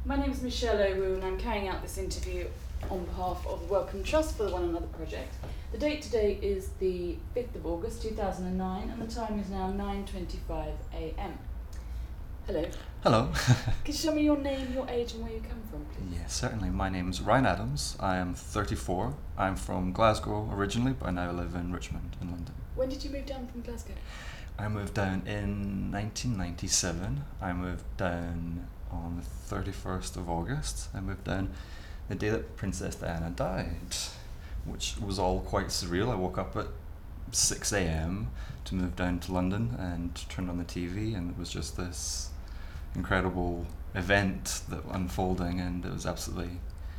My name is Michelle O'Rue and I'm carrying out this interview on behalf of the Wellcome Trust for the One Another project. The date today is the 5th of August 2009 and the time is now 9:25 a.m. Hello. Hello. Could you tell me your name, your age and where you come from, please? Yes, certainly. My name's Ryan Adams. I am 34. I'm from Glasgow originally, but I now live in Richmond in London. When did you move down from Glasgow? I moved down in 1997. I moved down on the 31st of August. I moved down the day that Princess Diana died, which was all quite surreal. I woke up at 6 a.m. to move down to London and turned on the TV, and it was just this incredible event that was unfolding, and it was absolutely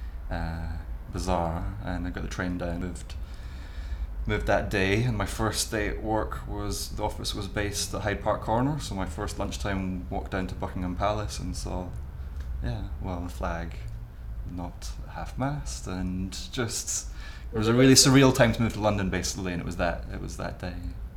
bizarre. And I got the train down, moved that day, and my first day at work was, the office was based at Hyde Park Corner, so my first lunchtime walked down to Buckingham Palace and saw, the flag not half-mast, and just, it was a really surreal time to move to London basically, and it was that day.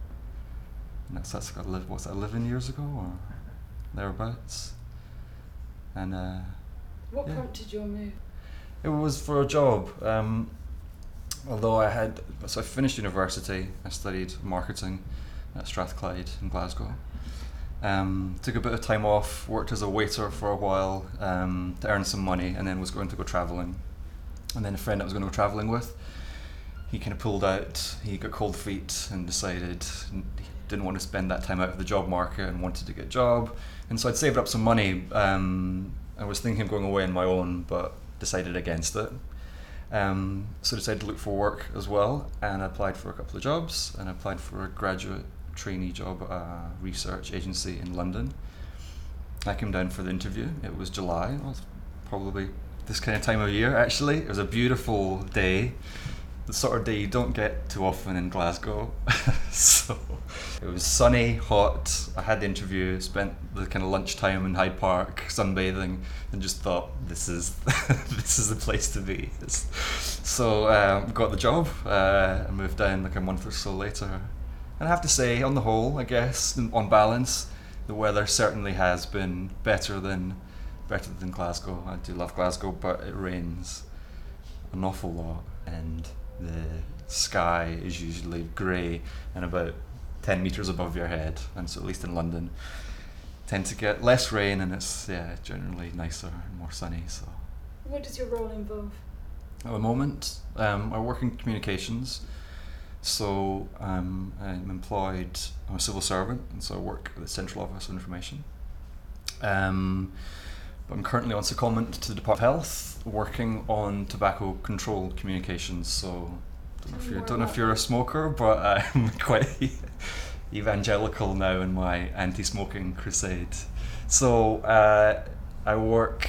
And that's got, what's that, 11 years ago or thereabouts? And what prompted your move? It was for a job. Although I finished university, I studied marketing at Strathclyde in Glasgow. Took a bit of time off, worked as a waiter for a while to earn some money, and then was going to go travelling. And then a friend I was going to go travelling with, he kind of pulled out, he got cold feet and decided he didn't want to spend that time out of the job market and wanted to get a job. And so I'd saved up some money. I was thinking of going away on my own, but decided against it. So decided to look for work as well, and I applied for a couple of jobs, and I applied for a graduate trainee job at a research agency in London. I came down for the interview. It was July. It was probably this kind of time of year actually. It was a beautiful day, the sort of day you don't get too often in Glasgow. So it was sunny, hot. I had the interview, spent the kind of lunchtime in Hyde Park sunbathing, and just thought, this is the place to be. So got the job. I moved down like a month or so later, and I have to say, on the whole, I guess on balance, the weather certainly has been better than Glasgow. I do love Glasgow, but it rains an awful lot, and the sky is usually grey and about 10 metres above your head, and so at least in London tend to get less rain, and it's generally nicer and more sunny. So What does your role involve? at the moment I work in communications, so I'm employed, I'm a civil servant, and so I work at the Central Office of Information. But I'm currently on secondment to the Department of Health, working on tobacco control communications. So don't know if you're a smoker, but I'm quite evangelical now in my anti-smoking crusade. So I work.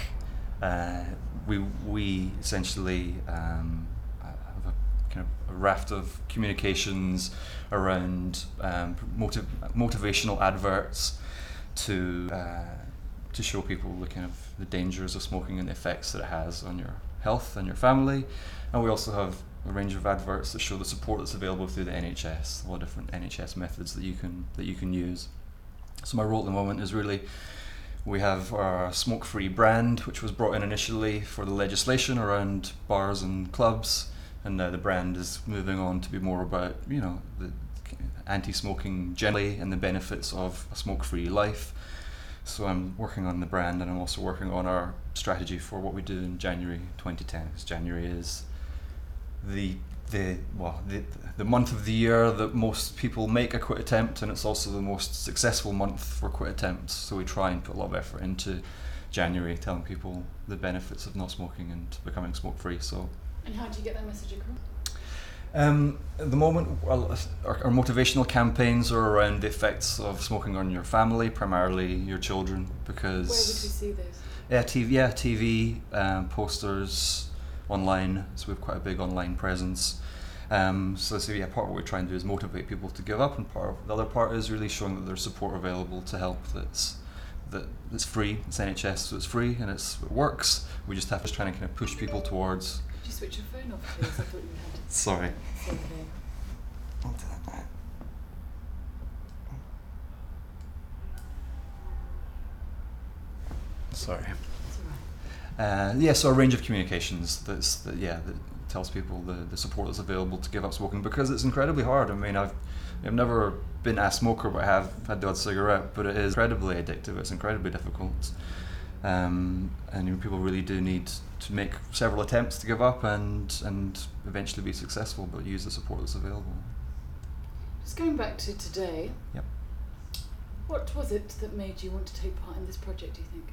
We essentially have a kind of a raft of communications around motivational adverts to show people the dangers of smoking and the effects that it has on your health and your family. And we also have a range of adverts that show the support that's available through the NHS, all different NHS methods that you can use. So my role at the moment is really, we have our smoke-free brand, which was brought in initially for the legislation around bars and clubs, and now the brand is moving on to be more about the anti-smoking generally and the benefits of a smoke-free life. So I'm working on the brand, and I'm also working on our strategy for what we do in January 2010, because January is the month of the year that most people make a quit attempt, and it's also the most successful month for quit attempts. So we try and put a lot of effort into January, telling people the benefits of not smoking and becoming smoke-free. So. And how do you get that message across? At the moment, our motivational campaigns are around the effects of smoking on your family, primarily your children, because... Where would we see those? TV, posters, online, so we have quite a big online presence. So part of what we try and do is motivate people to give up, and the other part is really showing that there's support available to help that's free. It's NHS, so it's free, and it works. We just have to try and kind of push people towards... Could you switch your phone off, please? I thought you had it. Sorry. It's okay. I'll do that now. Sorry. It's all right. So a range of communications that tells people the support that's available to give up smoking, because it's incredibly hard. I mean, I've never been a smoker, but I have had the odd cigarette, but it is incredibly addictive. It's incredibly difficult, and people really do need to make several attempts to give up and eventually be successful, but use the support that's available. Just going back to today. Yep. What was it that made you want to take part in this project, do you think?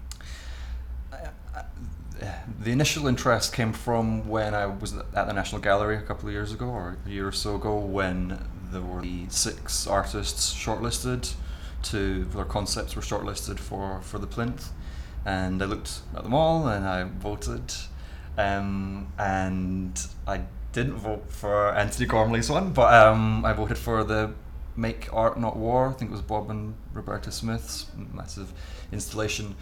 The initial interest came from when I was at the National Gallery a couple of years ago, or a year or so ago, when there were the 6 artists shortlisted their concepts were shortlisted for the plinth, and I looked at them all and I voted, and I didn't vote for Anthony Gormley's one, but I voted for the Make Art Not War. I think it was Bob and Roberta Smith's massive installation.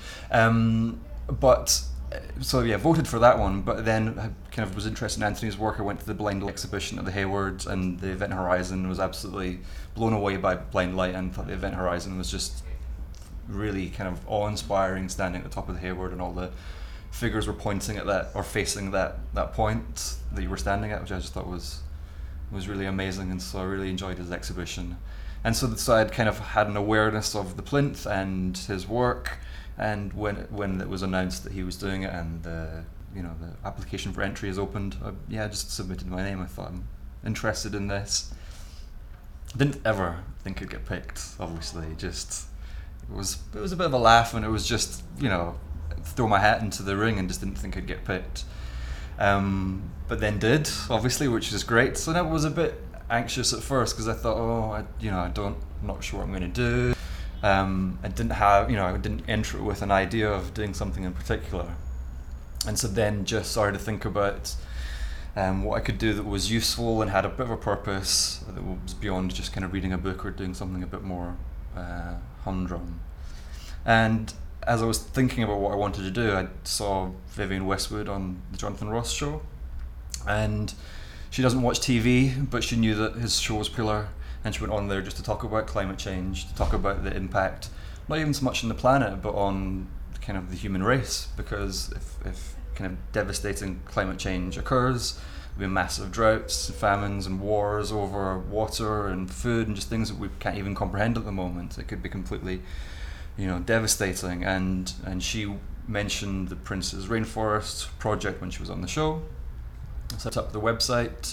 Voted for that one, but then I kind of was interested in Anthony's work. I went to the Blind Light exhibition at the Hayward, and the Event Horizon was absolutely blown away by Blind Light, and thought the Event Horizon was just really kind of awe-inspiring, standing at the top of the Hayward, and all the figures were pointing at that, or facing that point that you were standing at, which I just thought was really amazing, and so I really enjoyed his exhibition. And so I'd kind of had an awareness of the plinth and his work, and when it was announced that he was doing it, and the application for entry is opened, I just submitted my name. I thought, I'm interested in this. Didn't ever think it'd get picked, obviously. Just it was a bit of a laugh, and it was just throw my hat into the ring, and just didn't think I'd get picked. But then did, obviously, which is great. So I was a bit anxious at first, because I thought, I'm not sure what I'm going to do. I didn't enter it with an idea of doing something in particular, and so then just started to think about what I could do that was useful and had a bit of a purpose, that was beyond just kind of reading a book or doing something a bit more humdrum. And as I was thinking about what I wanted to do, I saw Vivienne Westwood on the Jonathan Ross show, and she doesn't watch TV, but she knew that his show was Pillar, and she went on there just to talk about climate change, to talk about the impact, not even so much on the planet, but on kind of the human race, because if kind of devastating climate change occurs, there'll be massive droughts, famines and wars over water and food, and just things that we can't even comprehend at the moment. It could be completely devastating, and she mentioned the Prince's Rainforest project when she was on the show. I set up the website,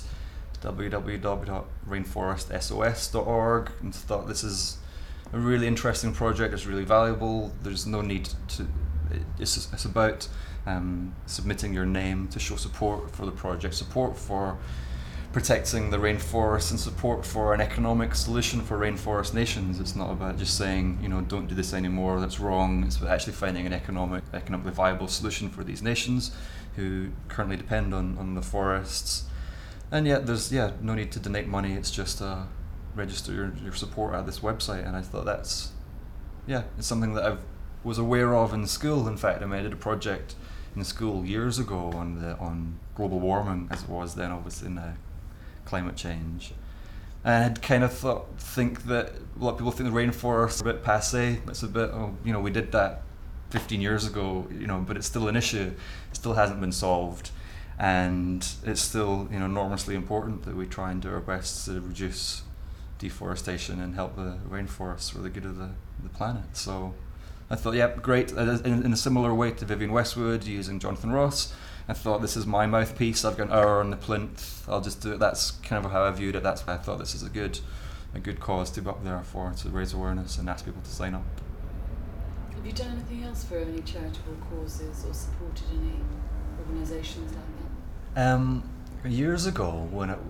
www.rainforestsos.org, and thought, this is a really interesting project, it's really valuable, there's no need to, it's about submitting your name to show support for the project, support for protecting the rainforest, and support for an economic solution for rainforest nations. It's not about just saying, don't do this anymore, that's wrong. It's about actually finding an economically viable solution for these nations who currently depend on the forests. And yet there's no need to donate money, it's just register your support at this website. And I thought it's something that I was aware of in school. In fact, I did a project in school years ago on global warming, as it was then, obviously, in climate change. And I'd kind of think that a lot of people think the rainforests are a bit passé. It's a bit, we did that 15 years ago, but it's still an issue. It still hasn't been solved. And it's still enormously important that we try and do our best to reduce deforestation and help the rainforests for the good of the planet. So I thought, great. In a similar way to Vivienne Westwood using Jonathan Ross, I thought, this is my mouthpiece. I've got an hour on the plinth, I'll just do it. That's kind of how I viewed it. That's why I thought this is a good cause to be up there for, to raise awareness and ask people to sign up. Have you done anything else for any charitable causes or supported any organisations like that? Years ago, when it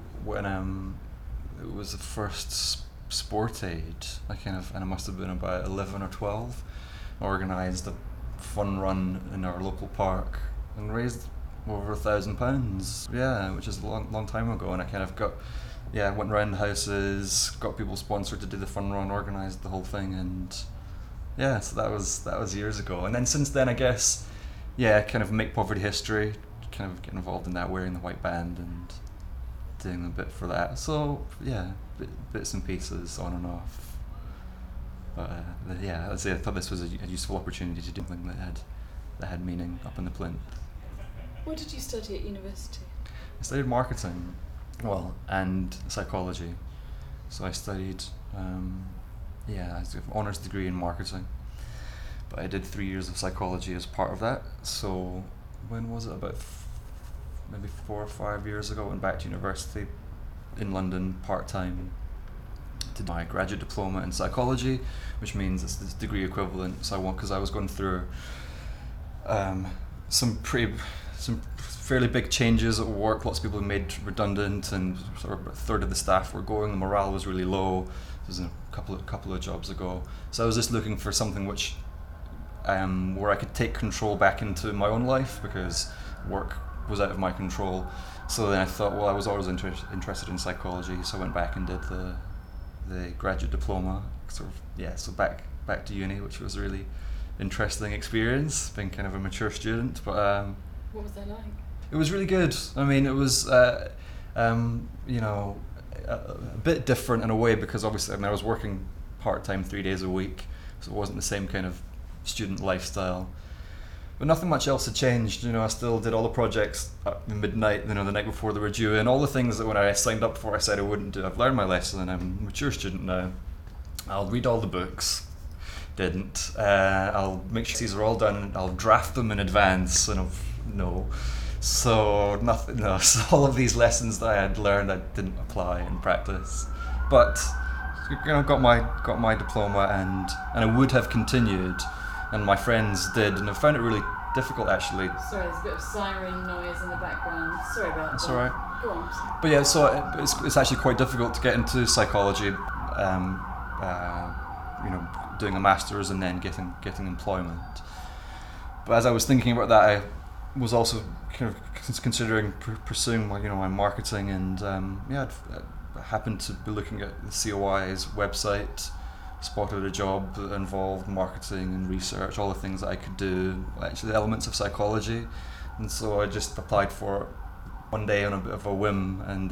was the first Sport Aid, and I must have been about 11 or 12, organised a fun run in our local park and raised over £1,000. Which is a long time ago, and I kind of went around houses, got people sponsored to do the fun run, organised the whole thing, and so that was years ago. And then since then, I guess, kind of Make Poverty History, kind of getting involved in that, wearing the white band and doing a bit for that. So bits and pieces on and off. But I thought this was a useful opportunity to do something that had meaning up in the plinth. What did you study at university? I studied marketing, and psychology. So I studied, I have an honours degree in marketing, but I did 3 years of psychology as part of that. So when was it? About maybe 4 or 5 years ago, I went back to university in London part-time to do my graduate diploma in psychology, which means it's this degree equivalent. So because I was going through some fairly big changes at work. Lots of people were made redundant, and sort of a third of the staff were going. The morale was really low. This was a couple of jobs ago. So I was just looking for something which where I could take control back into my own life, because work was out of my control. So then I thought, well, I was always interested in psychology, so I went back and did the graduate diploma. So back to uni, which was a really interesting experience, being kind of a mature student. But what was that like? it was really good. I mean, it was a bit different in a way, because obviously I was working part-time 3 days a week, so it wasn't the same kind of student lifestyle. But nothing much else had changed. I still did all the projects at midnight, the night before they were due, and all the things that when I signed up for I said I wouldn't do. I've learned my lesson, and I'm a mature student now. I'll read all the books. Didn't. I'll make sure these are all done, and I'll draft them in advance, and So nothing. No, so all of these lessons that I had learned, I didn't apply in practice. But got my diploma, and I would have continued, and my friends did, and I found it really difficult actually. Sorry, there's a bit of siren noise in the background. Sorry about that. That's all right. Go on. But yeah, so it's actually quite difficult to get into psychology. Doing a master's and then getting employment. But as I was thinking about that, I was also kind of considering pursuing my marketing, and I happened to be looking at the COI's website, spotted a job that involved marketing and research, all the things that I could do, actually the elements of psychology, and so I just applied for it one day on a bit of a whim, and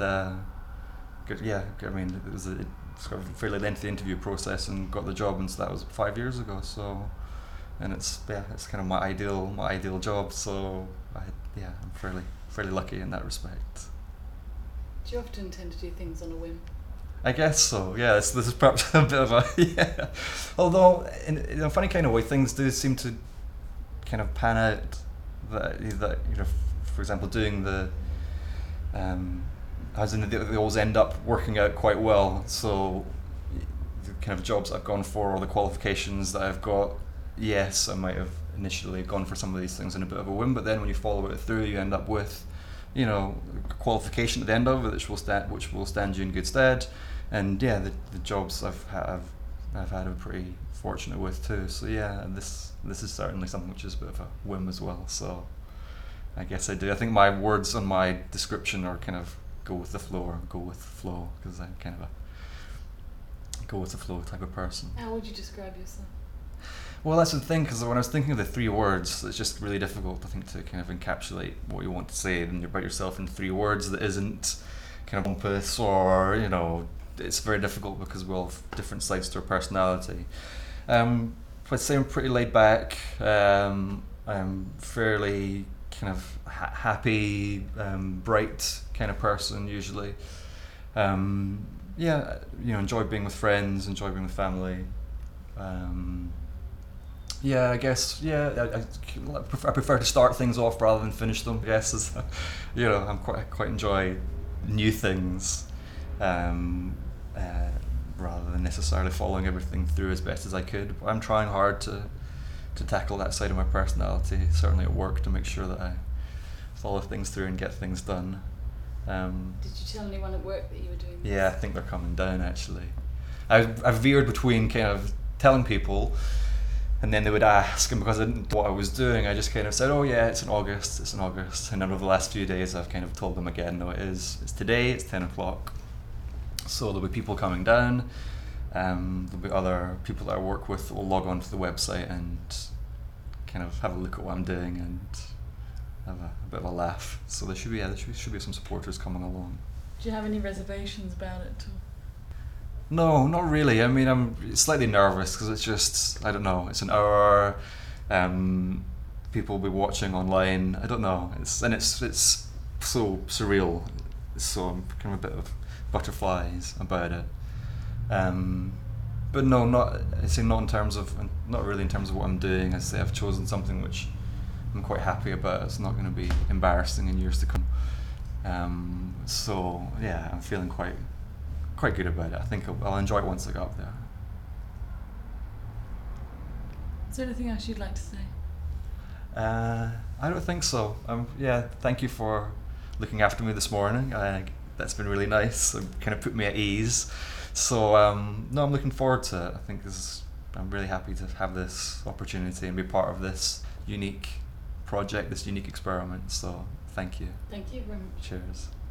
it was a sort of fairly lengthy interview process and got the job, and so that was 5 years ago. So, and it's kind of my ideal job. So I'm fairly lucky in that respect. Do you often tend to do things on a whim? I guess so. Yeah, this is perhaps a bit of a Although in a funny kind of way, things do seem to kind of pan out. That for example, doing the they always end up working out quite well. So the kind of jobs I've gone for, or the qualifications that I've got, yes, I might have initially gone for some of these things in a bit of a whim, but then when you follow it through, you end up with a qualification at the end of it which will stand you in good stead. And the jobs I've had I'm pretty fortunate with too. So this is certainly something which is a bit of a whim as well. So I guess I do. I think my words on my description are kind of go with the flow, because I'm kind of a go with the flow type of person. How would you describe yourself? Well, that's the thing, because when I was thinking of the 3 words, it's just really difficult, I think, to kind of encapsulate what you want to say about yourself in 3 words that isn't kind of pompous, or it's very difficult because we all have different sides to our personality. I'd say I'm pretty laid back. I'm fairly kind of happy, bright kind of person usually. Enjoy being with friends, enjoy being with family. I guess I prefer to start things off rather than finish them. Yes, I'm quite enjoy new things, rather than necessarily following everything through as best as I could. But I'm trying hard to tackle that side of my personality, certainly at work, to make sure that I follow things through and get things done. Did you tell anyone at work that you were doing this? Yeah, I think they're coming down actually. I've veered between kind of telling people, and then they would ask, and because I didn't know what I was doing, I just kind of said, oh yeah, it's in August, and then over the last few days I've kind of told them again, no, it's today, it's 10 o'clock. So there'll be people coming down, there'll be other people that I work with that will log on to the website and kind of have a look at what I'm doing and have a bit of a laugh. So there should be some supporters coming along. Do you have any reservations about it at all? No, not really. I mean, I'm slightly nervous because it's just, I don't know, it's an hour. people will be watching online. I don't know. It's so surreal. So I'm kind of a bit of butterflies about it. But no, not not really in terms of what I'm doing. I say I've chosen something which I'm quite happy about. It's not going to be embarrassing in years to come. So yeah, I'm feeling quite good about it. I think I'll enjoy it once I get up there. Is there anything else you'd like to say? I don't think so. Yeah, thank you for looking after me this morning. That's been really nice. It kind of put me at ease. So no, I'm looking forward to it. I think I'm really happy to have this opportunity and be part of this unique project, this unique experiment. So thank you. Thank you very much. Cheers.